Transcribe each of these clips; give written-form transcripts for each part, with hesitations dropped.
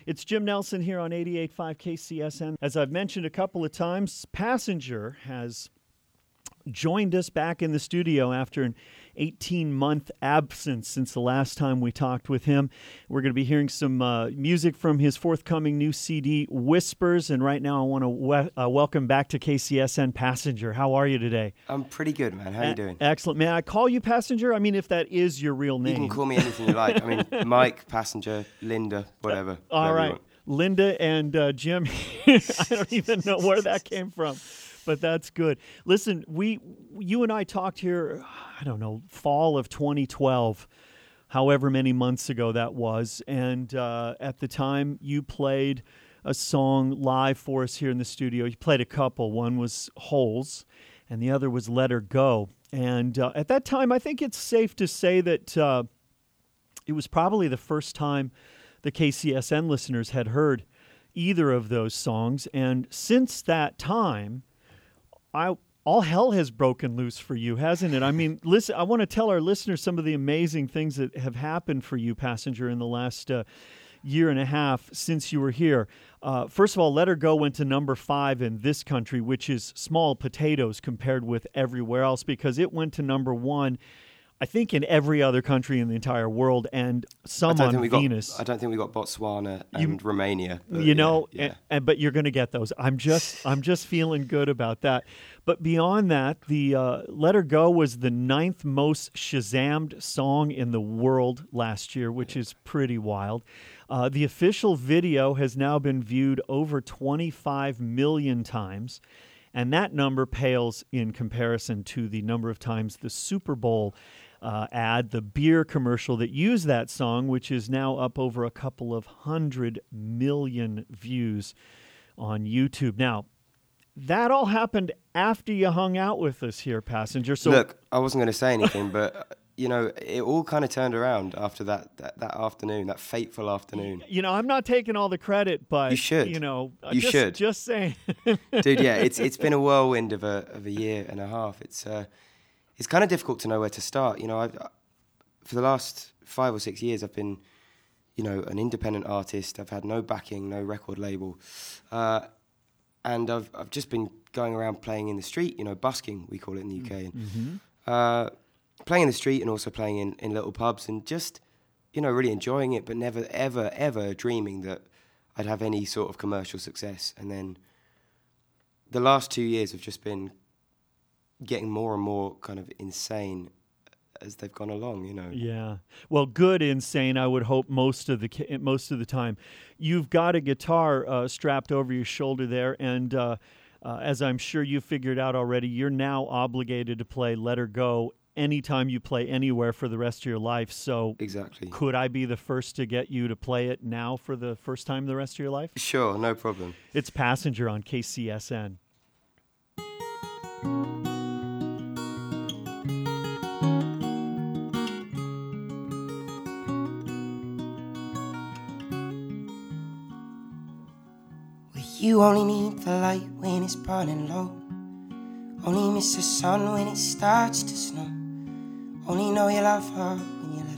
It's Jim Nelson here on 88.5 KCSN. As I've mentioned a couple of times, Passenger has joined us back in the studio after an 18-month absence since the last time we talked with him. We're going to be hearing some music from his forthcoming new CD, Whispers. And right now I want to welcome back to KCSN Passenger. How are you today? I'm pretty good, man. How are you doing? Excellent. May I call you Passenger? I mean, if that is your real name. You can call me anything you like. I mean, Mike, Passenger, Linda, whatever. All right. Linda and Jim. I don't even know where that came from. But that's good. Listen, you and I talked here, I don't know, fall of 2012, however many months ago that was. And at the time, you played a song live for us here in the studio. You played a couple. One was Holes, and the other was Let Her Go. And at that time, I think it's safe to say that it was probably the first time the KCSN listeners had heard either of those songs. And since that time, all hell has broken loose for you, hasn't it? I mean, listen, I want to tell our listeners some of the amazing things that have happened for you, Passenger, in the last year and a half since you were here. First of all, Let Her Go went to number 5 in this country, which is small potatoes compared with everywhere else, because it went to number 1, I think, in every other country in the entire world, and some on Venus. I don't think we got Botswana and Romania. But you're going to get those. I'm just feeling good about that. But beyond that, the Let Her Go was the 9th most Shazammed song in the world last year, which is pretty wild. The official video has now been viewed over 25 million times. And that number pales in comparison to the number of times the Super Bowl ad, the beer commercial that used that song, which is now up over a couple of 100 million views on YouTube. Now, that all happened after you hung out with us here, Passenger. So look, I wasn't going to say anything, but it all kind of turned around after that afternoon, that fateful afternoon. I'm not taking all the credit, but you should. You should. Just saying, dude. Yeah, it's been a whirlwind of a year and a half. It's kind of difficult to know where to start. For the last 5 or 6 years, I've been, an independent artist. I've had no backing, no record label, and I've just been going around playing in the street. Busking, we call it in the UK. And, playing in the street and also playing in little pubs and just, really enjoying it, but never, ever, ever dreaming that I'd have any sort of commercial success. And then the last 2 years have just been getting more and more kind of insane as they've gone along, Yeah. Well, good insane, I would hope, most of the time. You've got a guitar strapped over your shoulder there, and as I'm sure you figured out already, you're now obligated to play Let Her Go anytime you play anywhere for the rest of your life. So exactly. Could I be the first to get you to play it now for the first time the rest of your life? Sure, no problem. It's Passenger on KCSN. You only need the light when it's burning low. Only miss the sun when it starts to snow. Only know you love her when you let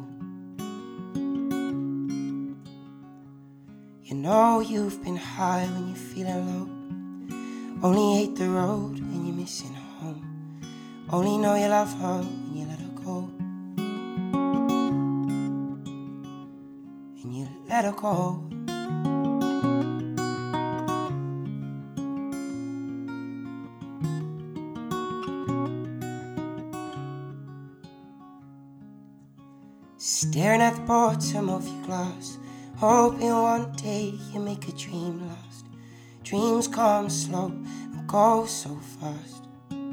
her go. You know you've been high when you're feeling low. Only hate the road when you're missing home. Only know you love her when you let her go. And you let her go. Staring at the bottom of your glass, hoping one day you make a dream last. Dreams come slow and go so fast.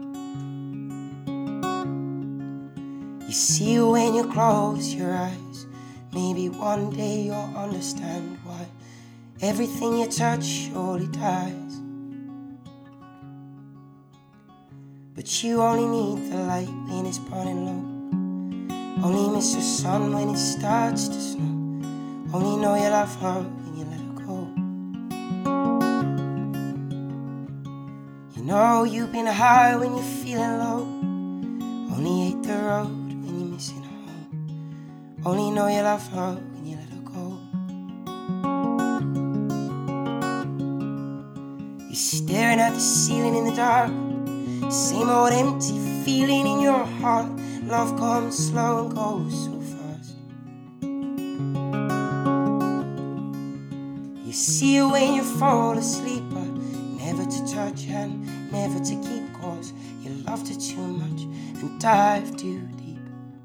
You see when you close your eyes, maybe one day you'll understand why everything you touch surely dies. But you only need the light when it's burning low. Only miss the sun when it starts to snow. Only know you love her when you let her go. You know you've been high when you're feeling low. Only hate the road when you're missing home. Only know you love her when you let her go. You're staring at the ceiling in the dark. Same old empty feeling in your heart. Love comes slow and goes so fast. You see it when you fall asleep, but never to touch and never to keep, cause you loved her too much and dive too deep.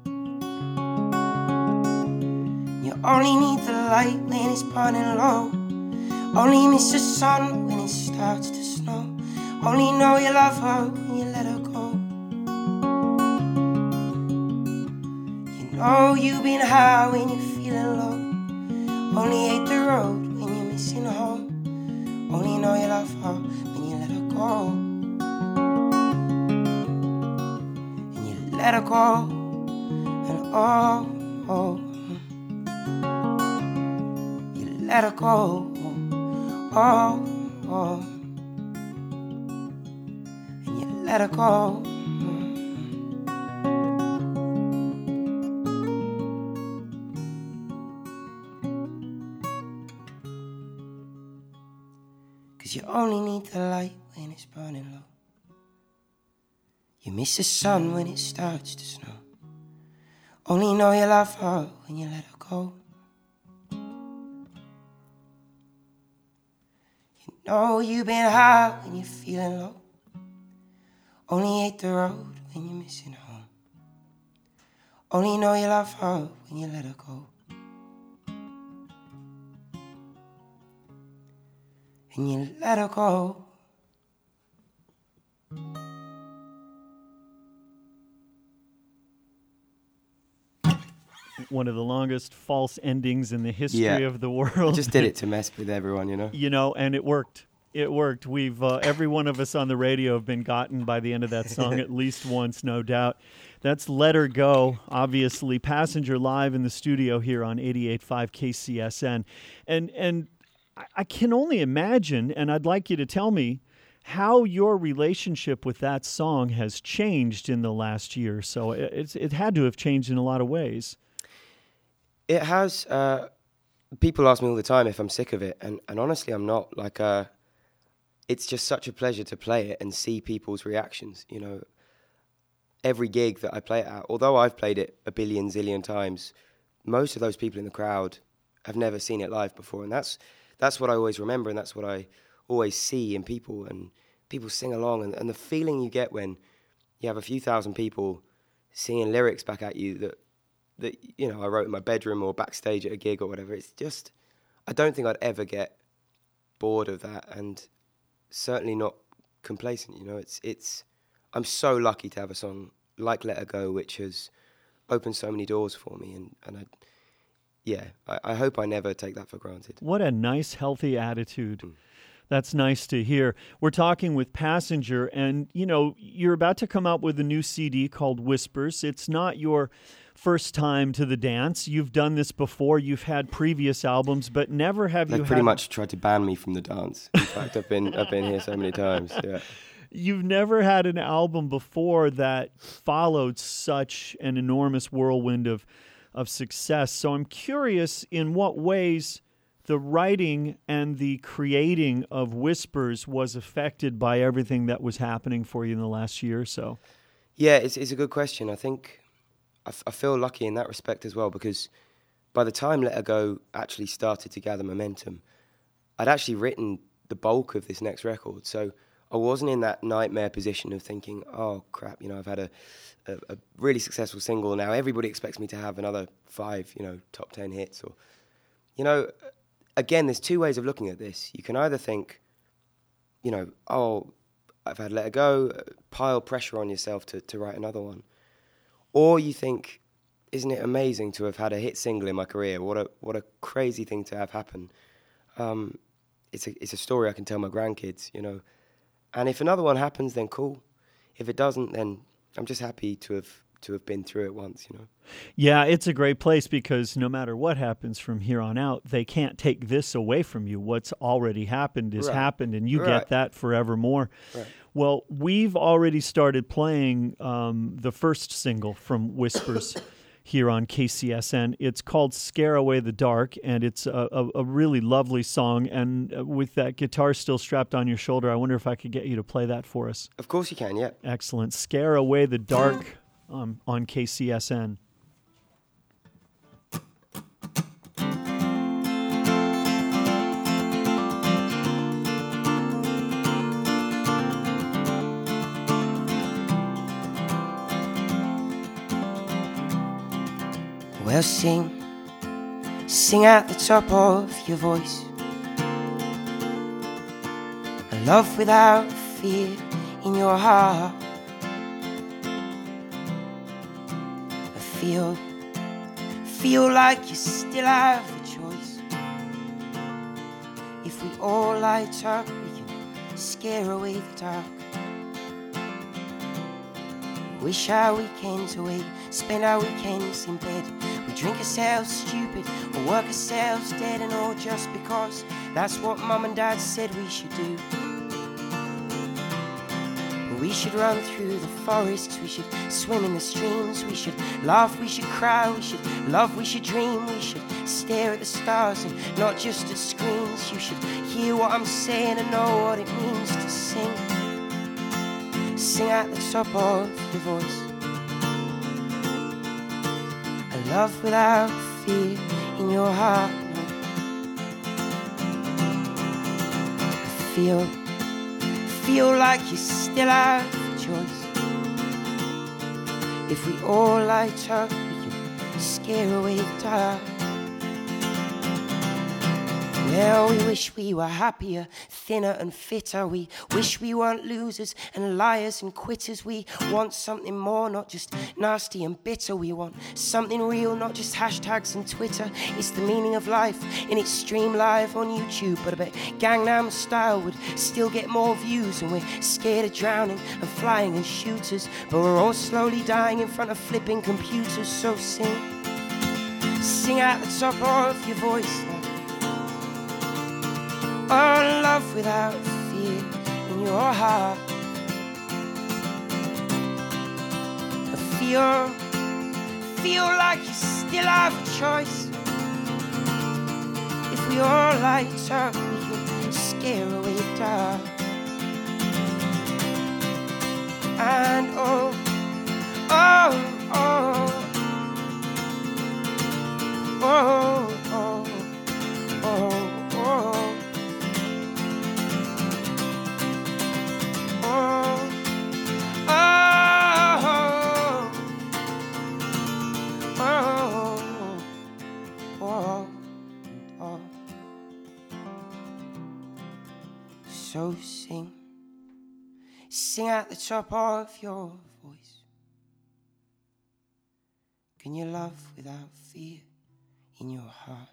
You only need the light when it's burning low. Only miss the sun when it starts to snow. Only know you love her when you let her go. You know you've been high when you're feeling low. Only hate the road when you're missing home. Only know you love her when you let her go. And you let her go. And you let her go. And you let her go. Cause you only need the light when it's burning low. You miss the sun when it starts to snow. Only know you love her when you let her go. No, you've been high when you're feeling low. Only hate the road when you're missing home. Only know you love her when you let her go. And you let her go. One of the longest false endings in the history of the world. I just did it to mess with everyone, you know? You know, and it worked. It worked. We've every one of us on the radio have been gotten by the end of that song at least once, no doubt. That's Let Her Go, obviously. Passenger live in the studio here on 88.5 KCSN. And I can only imagine, and I'd like you to tell me, how your relationship with that song has changed in the last year. So it had to have changed in a lot of ways. It has. People ask me all the time if I'm sick of it, and honestly, I'm not. Like, it's just such a pleasure to play it and see people's reactions. You know, every gig that I play it at, although I've played it a billion zillion times, most of those people in the crowd have never seen it live before, and that's what I always remember, and that's what I always see in people, and people sing along, and the feeling you get when you have a few thousand people singing lyrics back at you that you know I wrote in my bedroom or backstage at a gig or whatever. It's just, I don't think I'd ever get bored of that, and certainly not complacent. You know, it's I'm so lucky to have a song like Let Her Go, which has opened so many doors for me, and I hope I never take that for granted. What a nice, healthy attitude. That's nice to hear. We're talking with Passenger, and, you know, you're about to come out with a new CD called Whispers. It's not your first time to the dance. You've done this before. You've had previous albums, but never have you pretty much tried to ban me from the dance. In fact, I've been here so many times, yeah. You've never had an album before that followed such an enormous whirlwind of success. So I'm curious in what ways the writing and the creating of Whispers was affected by everything that was happening for you in the last year or so. Yeah, it's a good question. I think I feel lucky in that respect as well, because by the time Let Her Go actually started to gather momentum, I'd actually written the bulk of this next record. So I wasn't in that nightmare position of thinking, oh, crap, you know, I've had a really successful single. Now everybody expects me to have another 5, you know, top 10 hits. Or, you know, again, there's two ways of looking at this. You can either think, you know, oh, I've had Let Her Go, pile pressure on yourself to write another one. Or you think, isn't it amazing to have had a hit single in my career? What a crazy thing to have happen. It's a story I can tell my grandkids, you know. And if another one happens, then cool. If it doesn't, then I'm just happy to have been through it once, you know. Yeah, it's a great place because no matter what happens from here on out, they can't take this away from you. What's already happened is happened, and you get that forevermore. Right. Well, we've already started playing the first single from Whispers here on KCSN. It's called Scare Away the Dark, and it's a really lovely song. And with that guitar still strapped on your shoulder, I wonder if I could get you to play that for us. Of course you can, yeah. Excellent. Scare Away the Dark on KCSN. Well, sing at the top of your voice. A love without fear in your heart. I feel like you still have a choice. If we all light up, we can scare away the dark. Wish our weekends away, spend our weekends in bed. We drink ourselves stupid or work ourselves dead, and all just because that's what mum and dad said we should do. We should run through the forests, we should swim in the streams, we should laugh, we should cry, we should love, we should dream, we should stare at the stars and not just at screens. You should hear what I'm saying and know what it means to sing. Sing at the top of your voice. A love without fear in your heart. Feel like you still have a choice. If we all light up, we can scare away the dark. Well, we wish we were happier, thinner and fitter. We wish we weren't losers and liars and quitters. We want something more, not just nasty and bitter. We want something real, not just hashtags and Twitter. It's the meaning of life, and it's streamed live on YouTube. But I bet Gangnam Style would still get more views. And we're scared of drowning and flying and shooters, but we're all slowly dying in front of flipping computers. So sing at the top of your voice. Oh, love without fear in your heart. Feel like you still have a choice. If we all light up, we can scare away the dark. And oh, oh, oh, oh, oh, oh, oh. So sing at the top of your voice. Can you love without fear in your heart?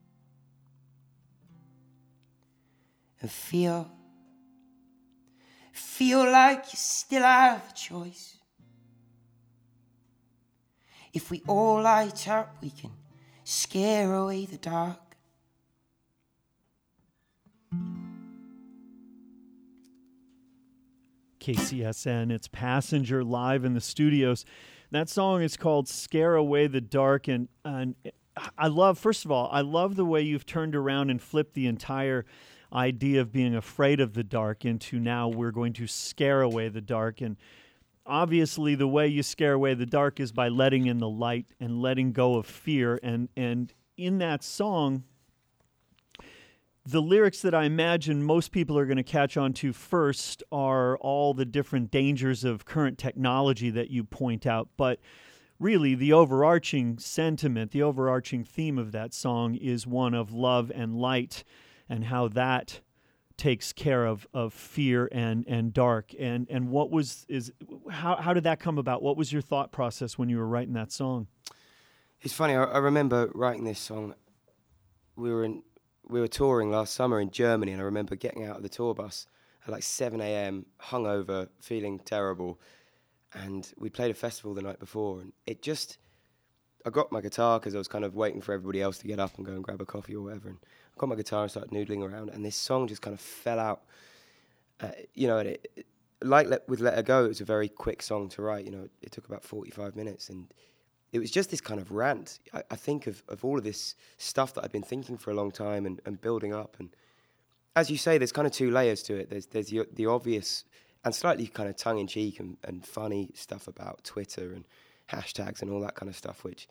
And feel like you still have a choice. If we all light up, we can scare away the dark. KCSN, it's Passenger live in the studios. That song is called Scare Away the Dark, and I love, first of all, I love the way you've turned around and flipped the entire idea of being afraid of the dark into now we're going to scare away the dark. And obviously the way you scare away the dark is by letting in the light and letting go of fear. And in that song, the lyrics that I imagine most people are going to catch on to first are all the different dangers of current technology that you point out. But really, the overarching sentiment, the overarching theme of that song is one of love and light, and how that takes care of fear and dark. And how did that come about? What was your thought process when you were writing that song? It's funny, I remember writing this song. We were touring last summer in Germany, and I remember getting out of the tour bus at like 7 a.m, hungover, feeling terrible. And we played a festival the night before, and I got my guitar because I was kind of waiting for everybody else to get up and go and grab a coffee or whatever. And I got my guitar and started noodling around, and this song just kind of fell out. With Let Her Go, it was a very quick song to write. It took about 45 minutes, and it was just this kind of rant. I think of all of this stuff that I've been thinking for a long time and building up. And as you say, there's kind of two layers to it. There's the obvious and slightly kind of tongue-in-cheek and funny stuff about Twitter and hashtags and all that kind of stuff, which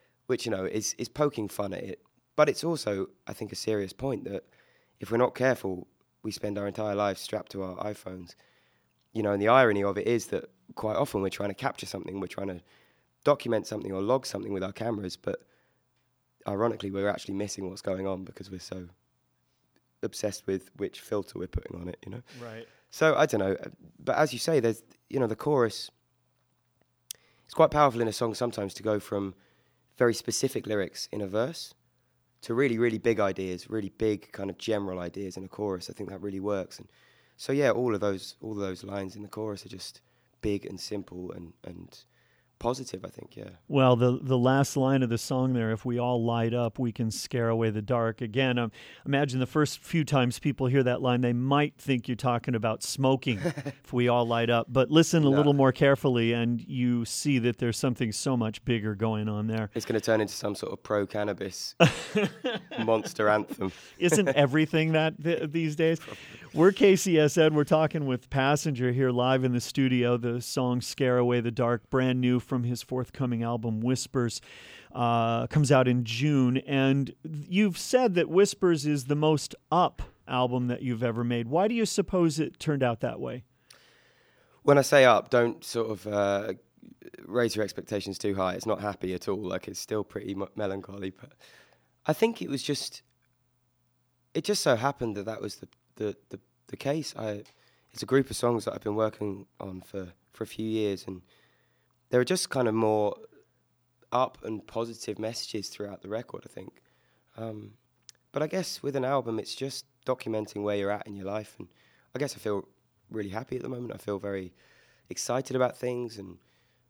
is poking fun at it. But it's also, I think, a serious point that if we're not careful, we spend our entire lives strapped to our iPhones. And the irony of it is that quite often we're trying to capture something, we're trying to document something or log something with our cameras, but ironically we're actually missing what's going on because we're so obsessed with which filter we're putting on it, Right. So I don't know, but as you say, there's, the chorus, it's quite powerful in a song sometimes to go from very specific lyrics in a verse to really, really big ideas, really big kind of general ideas in a chorus. I think that really works. And so yeah, all of those lines in the chorus are just big and simple and positive, I think, yeah. Well, the last line of the song there, if we all light up, we can scare away the dark. Again, imagine the first few times people hear that line, they might think you're talking about smoking, if we all light up. But listen a little more carefully, and you see that there's something so much bigger going on there. It's going to turn into some sort of pro-cannabis monster anthem. Isn't everything that these days? We're KCSN. We're talking with Passenger here live in the studio. The song Scare Away the Dark, brand new from his forthcoming album Whispers, comes out in June. And you've said that Whispers is the most up album that you've ever made. Why do you suppose it turned out that way? When I say up, don't sort of raise your expectations too high. It's not happy at all. Like, it's still pretty melancholy. But I think it was just... It just so happened that was the case. It's a group of songs that I've been working on for a few years, and there are just kind of more up and positive messages throughout the record, I think. But I guess with an album, it's just documenting where you're at in your life, and I guess I feel really happy at the moment. I feel very excited about things, and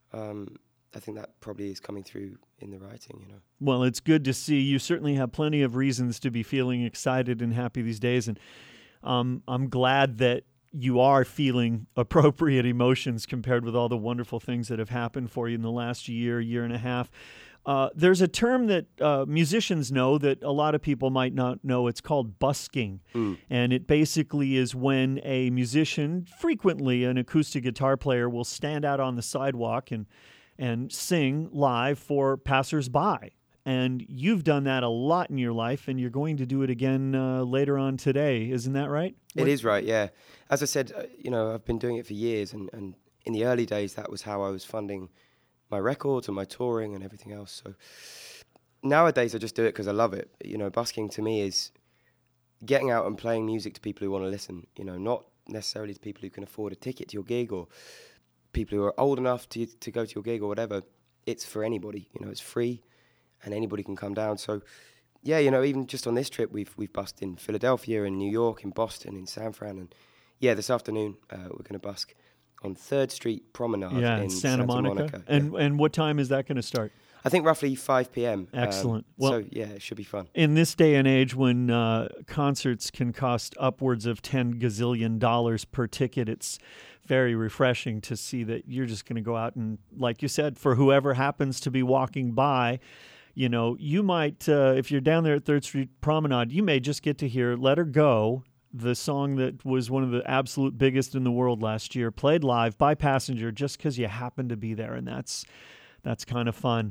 I think that probably is coming through in the writing, Well, it's good to see. You certainly have plenty of reasons to be feeling excited and happy these days, and I'm glad that you are feeling appropriate emotions compared with all the wonderful things that have happened for you in the last year and a half. There's a term that musicians know that a lot of people might not know. It's called busking. And it basically is when a musician, frequently an acoustic guitar player, will stand out on the sidewalk and sing live for passersby. And you've done that a lot in your life, and you're going to do it again later on today. Isn't that right? It is right, yeah. As I said, I've been doing it for years, and in the early days, that was how I was funding my records and my touring and everything else. So nowadays, I just do it because I love it. Busking to me is getting out and playing music to people who want to listen, not necessarily to people who can afford a ticket to your gig or people who are old enough to go to your gig or whatever. It's for anybody, it's free. And anybody can come down. So, yeah, even just on this trip, we've busked in Philadelphia, in New York, in Boston, in San Fran. And, yeah, this afternoon we're going to busk on 3rd Street Promenade in Santa Monica. And what time is that going to start? I think roughly 5 p.m. Excellent. Well, so, yeah, it should be fun. In this day and age when concerts can cost upwards of $10 gazillion per ticket, it's very refreshing to see that you're just going to go out and, like you said, for whoever happens to be walking by, you might, if you're down there at 3rd Street Promenade, you may just get to hear Let Her Go, the song that was one of the absolute biggest in the world last year, played live by Passenger just because you happen to be there, and that's kind of fun.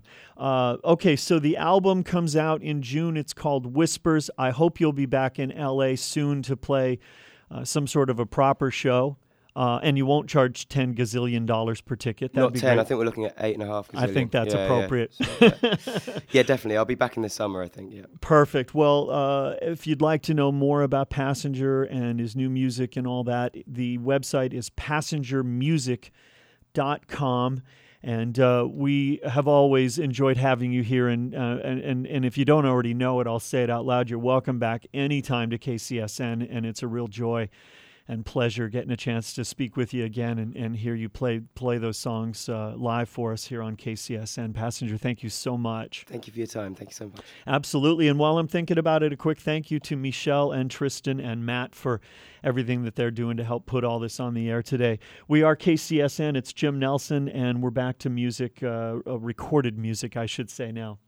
Okay, so the album comes out in June. It's called Whispers. I hope you'll be back in L.A. soon to play some sort of a proper show. And you won't charge $10 gazillion per ticket. That'd Not be 10. great. I think we're looking at 8.5 gazillion. I think that's appropriate. Yeah. So, yeah, definitely. I'll be back in the summer, I think. Yeah. Perfect. Well, if you'd like to know more about Passenger and his new music and all that, the website is passengermusic.com. And we have always enjoyed having you here. And if you don't already know it, I'll say it out loud. You're welcome back anytime to KCSN, and it's a real joy. and pleasure getting a chance to speak with you again and hear you play those songs live for us here on KCSN. Passenger, thank you so much. Thank you for your time. Thank you so much. Absolutely. And while I'm thinking about it, a quick thank you to Michelle and Tristan and Matt for everything that they're doing to help put all this on the air today. We are KCSN. It's Jim Nelson, and we're back to music, recorded music, I should say now.